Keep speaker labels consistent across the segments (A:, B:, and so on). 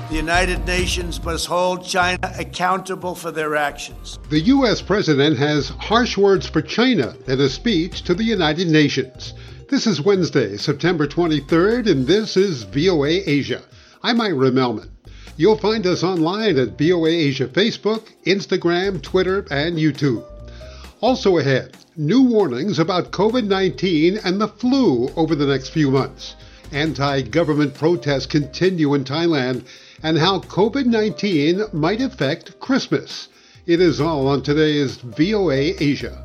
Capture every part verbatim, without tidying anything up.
A: The United Nations must hold China accountable for their actions.
B: The U S president has harsh words for China in a speech to the United Nations. This is Wednesday, September twenty-third, and this is V O A Asia. I'm Ira Melman. You'll find us online at V O A Asia Facebook, Instagram, Twitter, and YouTube. Also ahead, new warnings about covid nineteen and the flu over the next few months. Anti-government protests continue in Thailand, and how covid nineteen might affect Christmas. It is all on today's V O A Asia.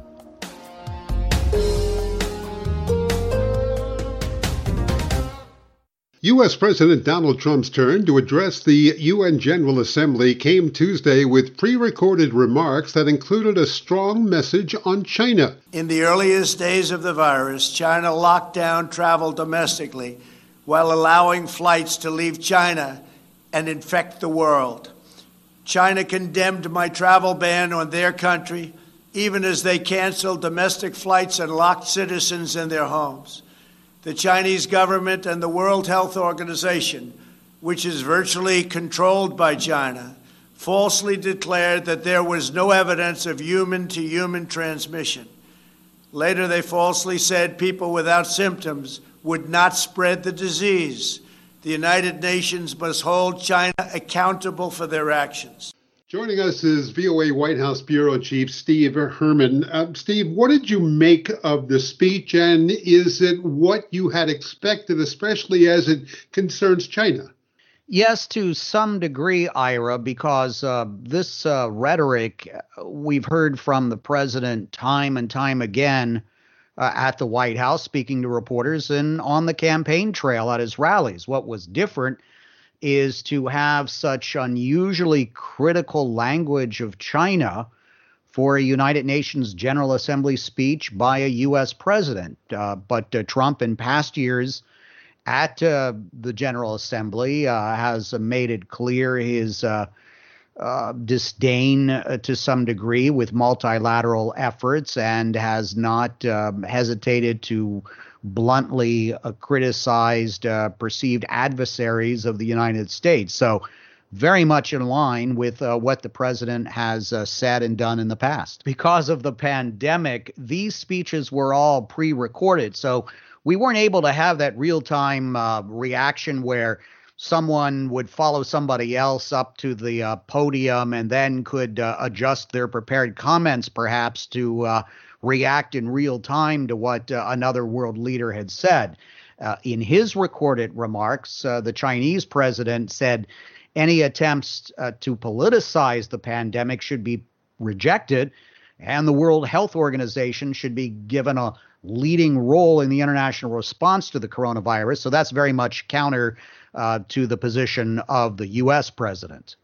B: U S. President Donald Trump's turn to address the U N General Assembly came Tuesday with pre-recorded remarks that included a strong message on China.
A: In the earliest days of the virus, China locked down travel domestically while allowing flights to leave China and infect the world. China condemned my travel ban on their country, even as they canceled domestic flights and locked citizens in their homes. The Chinese government and the World Health Organization, which is virtually controlled by China, falsely declared that there was no evidence of human-to-human transmission. Later, they falsely said people without symptoms would not spread the disease. The United Nations must hold China accountable for their actions.
B: Joining us is V O A White House Bureau Chief Steve Herman. Uh, Steve, what did you make of the speech, and is it what you had expected, especially as it concerns China?
C: Yes, to some degree, Ira, because uh, this uh, rhetoric we've heard from the president time and time again uh, at the White House, speaking to reporters and on the campaign trail at his rallies. What was different is to have such unusually critical language of China for a United Nations General Assembly speech by a U S president. Uh, but uh, Trump in past years at uh, the General Assembly uh, has uh, made it clear his uh, uh, disdain uh, to some degree with multilateral efforts, and has not uh, hesitated to bluntly uh, criticized uh, perceived adversaries of the United States. So very much in line with uh, what the president has uh, said and done in the past. Because of the pandemic, these speeches were all pre-recorded. So we weren't able to have that real-time uh, reaction where someone would follow somebody else up to the uh, podium and then could uh, adjust their prepared comments perhaps to uh, react in real time to what uh, another world leader had said. Uh, in his recorded remarks, uh, the Chinese president said any attempts uh, to politicize the pandemic should be rejected, and the World Health Organization should be given a leading role in the international response to the coronavirus. So that's very much counter uh, to the position of the U S president.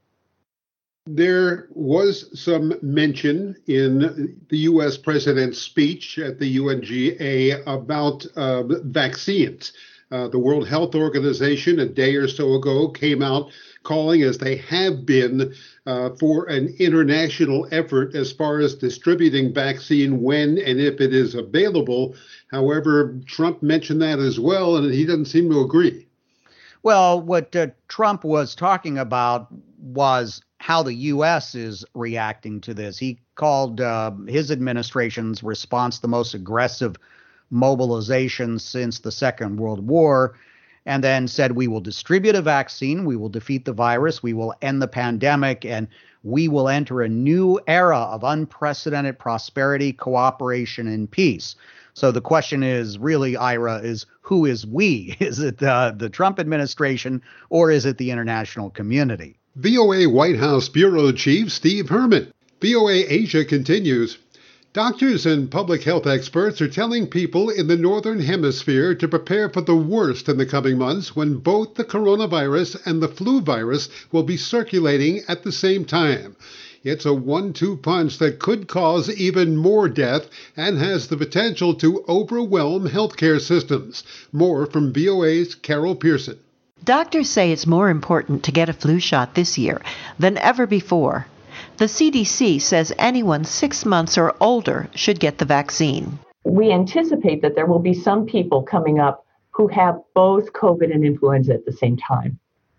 B: There was some mention in the U S president's speech at the U N G A about uh, vaccines. Uh, the World Health Organization a day or so ago came out calling, as they have been, uh, for an international effort as far as distributing vaccine when and if it is available. However, Trump mentioned that as well, and he doesn't seem to agree.
C: Well, what uh, Trump was talking about was how the U S is reacting to this. He called uh, his administration's response the most aggressive mobilization since the Second World War, and then said, we will distribute a vaccine, we will defeat the virus, we will end the pandemic, and we will enter a new era of unprecedented prosperity, cooperation, and peace. So the question is really, Ira, is who is we? Is it uh, the Trump administration, or is it the international community?
B: V O A White House Bureau Chief Steve Herman. V O A Asia continues. Doctors and public health experts are telling people in the Northern Hemisphere to prepare for the worst in the coming months, when both the coronavirus and the flu virus will be circulating at the same time. It's a one two punch that could cause even more death and has the potential to overwhelm healthcare systems. More from V O A's Carol Pearson.
D: Doctors say it's more important to get a flu shot this year than ever before. The C D C says anyone six months or older should get the vaccine.
E: We anticipate that there will be some people coming up who have both COVID and influenza at the same time.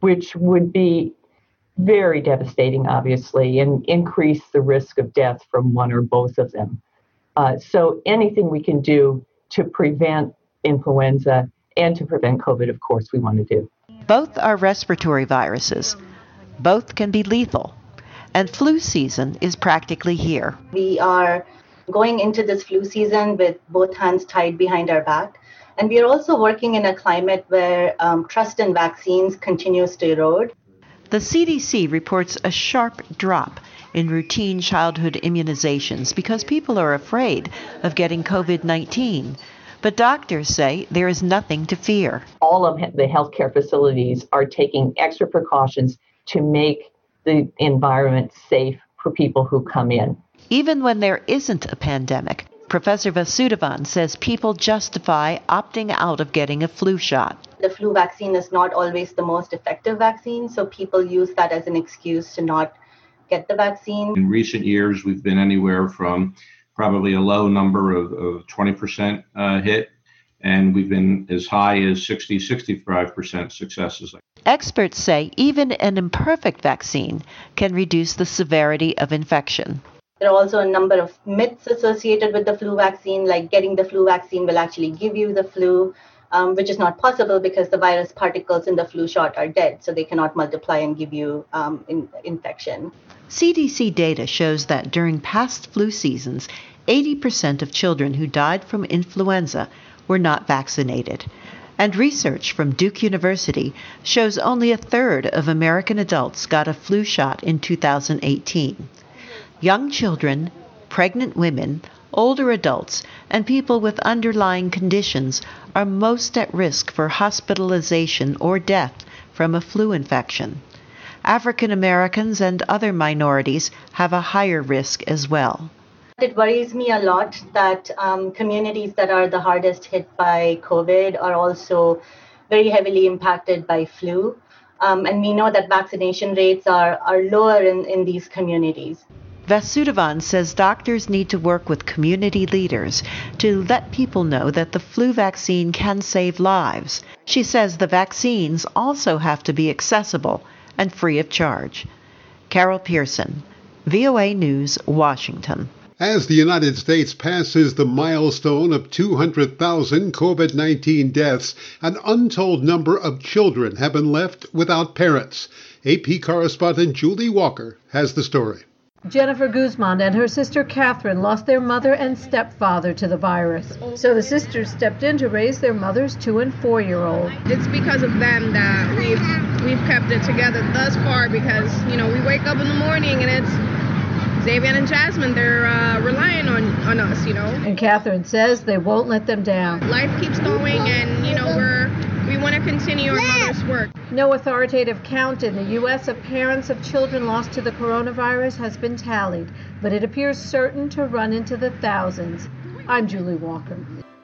E: which would be very devastating, obviously, and increase the risk of death from one or both of them. Uh, so anything we can do to prevent influenza and to prevent COVID, of course, we want to do.
D: Both are respiratory viruses. Both can be lethal. And flu season is practically here.
F: We are going into this flu season with both hands tied behind our back. And we are also working in a climate where um, trust in vaccines continues to erode.
D: The C D C reports a sharp drop in routine childhood immunizations because people are afraid of getting COVID nineteen. But doctors say there is nothing to fear.
E: All of the healthcare facilities are taking extra precautions to make the environment safe for people who come in.
D: Even when there isn't a pandemic, Professor Vasudevan says people justify opting out of getting a flu shot.
F: The flu vaccine is not always the most effective vaccine, so people use that as an excuse to not get the vaccine.
G: In recent years, we've been anywhere from probably a low number of, of twenty percent uh, hit, and we've been as high as sixty, sixty-five percent successes.
D: Experts say even an imperfect vaccine can reduce the severity of infection.
F: There are also a number of myths associated with the flu vaccine, like getting the flu vaccine will actually give you the flu, um, which is not possible because the virus particles in the flu shot are dead, so they cannot multiply and give you um, in, infection.
D: C D C data shows that during past flu seasons, eighty percent of children who died from influenza were not vaccinated. And research from Duke University shows only a third of American adults got a flu shot in two thousand eighteen. Young children, pregnant women, older adults, and people with underlying conditions are most at risk for hospitalization or death from a flu infection. African Americans and other minorities have a higher risk as well.
F: It worries me a lot that um, communities that are the hardest hit by COVID are also very heavily impacted by flu. Um, and we know that vaccination rates are, are lower in, in these communities.
D: Vasudevan says doctors need to work with community leaders to let people know that the flu vaccine can save lives. She says the vaccines also have to be accessible and free of charge. Carol Pearson, V O A News, Washington.
B: As the United States passes the milestone of two hundred thousand COVID nineteen deaths, an untold number of children have been left without parents. A P correspondent Julie Walker has the story.
H: Jennifer Guzman and her sister Catherine lost their mother and stepfather to the virus. So the sisters stepped in to raise their mother's two and four-year-old.
I: It's because of them that we've we've kept it together thus far, because, you know, we wake up in the morning and it's Xavier and Jasmine, they're uh, relying on, on us, you know.
H: And Catherine says they won't let them down.
I: Life keeps going, and, you know, we're we want to continue our mother's work.
H: No authoritative count in the U S of parents of children lost to the coronavirus has been tallied, but it appears certain to run into the thousands. I'm Julie Walker.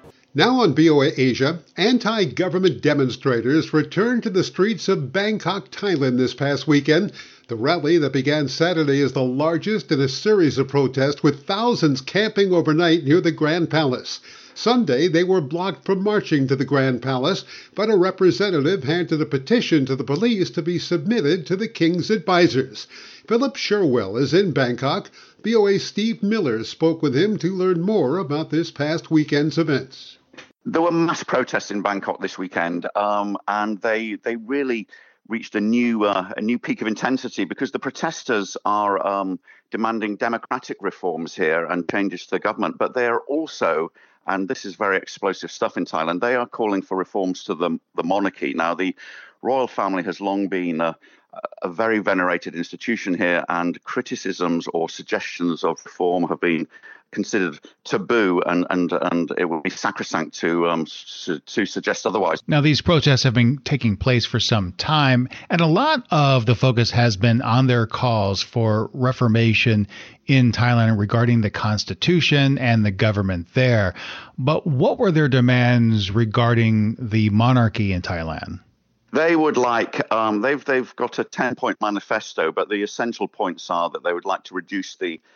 B: Now on V O A Asia, anti-government demonstrators returned to the streets of Bangkok, Thailand this past weekend. The rally that began Saturday is the largest in a series of protests, with thousands camping overnight near the Grand Palace. Sunday, they were blocked from marching to the Grand Palace, but a representative handed a petition to the police to be submitted to the king's advisors. Philip Sherwell is in Bangkok. V O A's Steve Miller spoke with him to learn more about this past weekend's events.
J: There were mass protests in Bangkok this weekend, um, and they they really reached a new uh, a new peak of intensity because the protesters are um, demanding democratic reforms here and changes to the government, but they are also, and this is very explosive stuff in Thailand, they are calling for reforms to the, the monarchy. Now, the royal family has long been a, a very venerated institution here, and criticisms or suggestions of reform have been considered taboo, and and and it would be sacrosanct to um su- to suggest otherwise.
K: Now, these protests have been taking place for some time, and a lot of the focus has been on their calls for reformation in Thailand regarding the constitution and the government there. But what were their demands regarding the monarchy in Thailand?
J: They would like um they've they've got a ten-point manifesto, but the essential points are that they would like to reduce the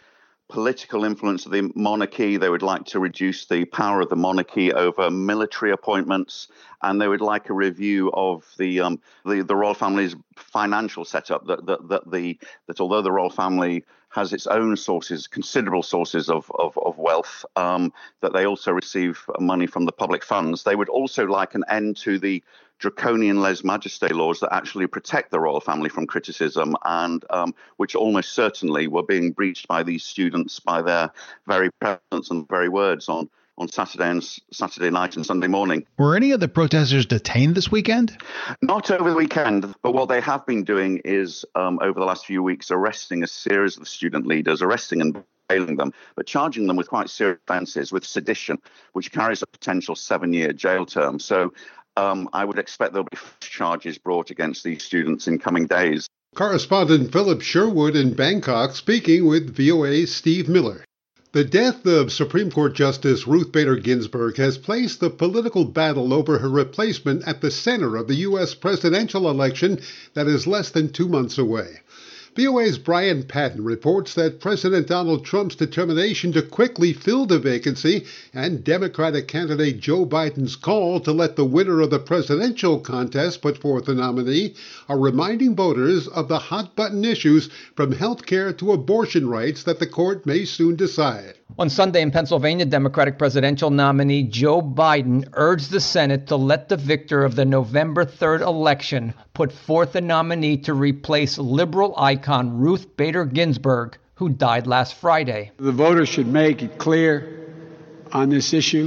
J: political influence of the monarchy. They would like to reduce the power of the monarchy over military appointments, and they would like a review of the um, the, the royal family's financial setup. That that that the that although the royal family has its own sources, considerable sources of of, of wealth, um, that they also receive money from the public funds. They would also like an end to the draconian lèse-majesté laws that actually protect the royal family from criticism, and um, which almost certainly were being breached by these students by their very presence and very words on on Saturday and Saturday night and Sunday morning.
K: Were any of the protesters detained this weekend?
J: Not over the weekend, but what they have been doing is um, over the last few weeks arresting a series of student leaders, arresting and jailing them, but charging them with quite serious offences, with sedition, which carries a potential seven-year jail term. So um, I would expect there'll be charges brought against these students in coming days.
B: Correspondent Philip Sherwood in Bangkok speaking with V O A's Steve Miller. The death of Supreme Court Justice Ruth Bader Ginsburg has placed the political battle over her replacement at the center of the U S presidential election that is less than two months away. V O A's Brian Patton reports that President Donald Trump's determination to quickly fill the vacancy and Democratic candidate Joe Biden's call to let the winner of the presidential contest put forth a nominee are reminding voters of the hot-button issues from health care to abortion rights that the court may soon decide.
L: On Sunday in Pennsylvania, Democratic presidential nominee Joe Biden urged the Senate to let the victor of the November third election put forth a nominee to replace liberal icon Ruth Bader Ginsburg, who died last Friday.
M: The voters should make it clear on this issue.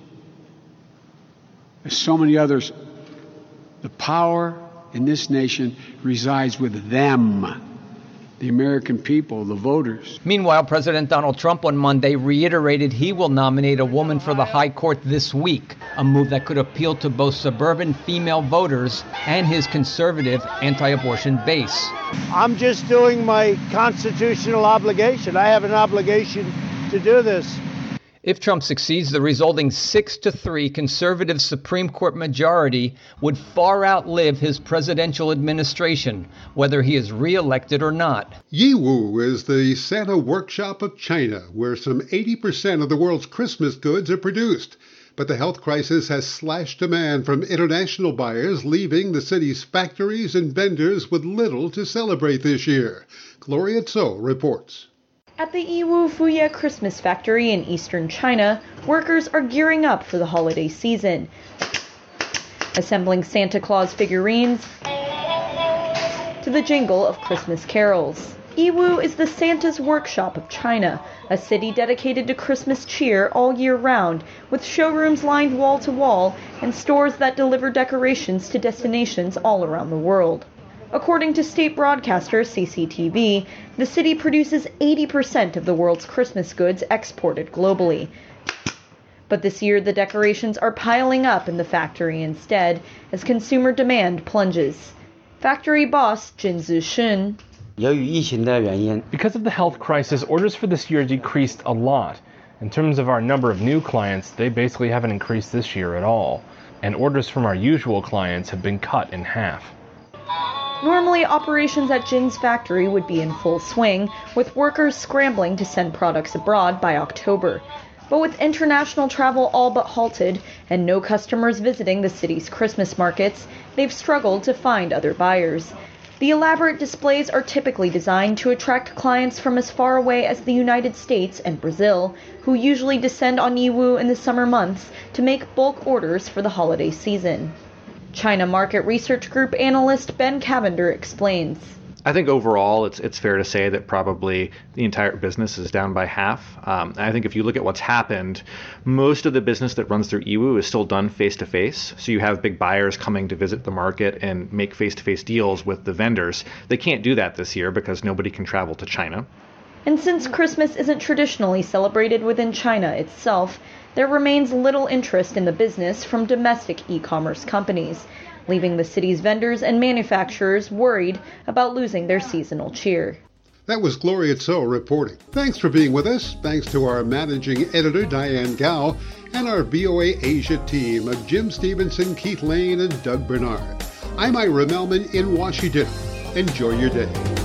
M: There's so many others. The power in this nation resides with them. The American people, the voters.
L: Meanwhile, President Donald Trump on Monday reiterated he will nominate a woman for the high court this week, a move that could appeal to both suburban female voters and his conservative anti-abortion base.
A: I'm just doing my constitutional obligation. I have an obligation to do this.
L: If Trump succeeds, the resulting six to three conservative Supreme Court majority would far outlive his presidential administration, whether he is reelected or not.
B: Yiwu is the Santa workshop of China, where some eighty percent of the world's Christmas goods are produced. But the health crisis has slashed demand from international buyers, leaving the city's factories and vendors with little to celebrate this year. Gloria Tso reports.
N: At the Yiwu Fuye Christmas factory in eastern China, workers are gearing up for the holiday season, assembling Santa Claus figurines to the jingle of Christmas carols. Yiwu is the Santa's workshop of China, a city dedicated to Christmas cheer all year round, with showrooms lined wall to wall and stores that deliver decorations to destinations all around the world. According to state broadcaster C C T V, the city produces eighty percent of the world's Christmas goods exported globally. But this year, the decorations are piling up in the factory instead, as consumer demand plunges. Factory boss Jin Zishun.
O: Because of the health crisis, orders for this year decreased a lot. In terms of our number of new clients, they basically haven't increased this year at all. And orders from our usual clients have been cut in half.
N: Normally, operations at Jin's factory would be in full swing, with workers scrambling to send products abroad by October. But with international travel all but halted and no customers visiting the city's Christmas markets, they've struggled to find other buyers. The elaborate displays are typically designed to attract clients from as far away as the United States and Brazil, who usually descend on Yiwu in the summer months to make bulk orders for the holiday season. China market research group analyst Ben Cavender explains.
P: I think overall it's it's fair to say that probably the entire business is down by half. Um, I think if you look at what's happened, most of the business that runs through Yiwu is still done face-to-face. So you have big buyers coming to visit the market and make face-to-face deals with the vendors. They can't do that this year because nobody can travel to China.
N: And since Christmas isn't traditionally celebrated within China itself, there remains little interest in the business from domestic e-commerce companies, leaving the city's vendors and manufacturers worried about losing their seasonal cheer.
B: That was Gloria Tso reporting. Thanks for being with us. Thanks to our managing editor, Diane Gao, and our V O A Asia team of Jim Stevenson, Keith Lane, and Doug Bernard. I'm Ira Melman in Washington. Enjoy your day.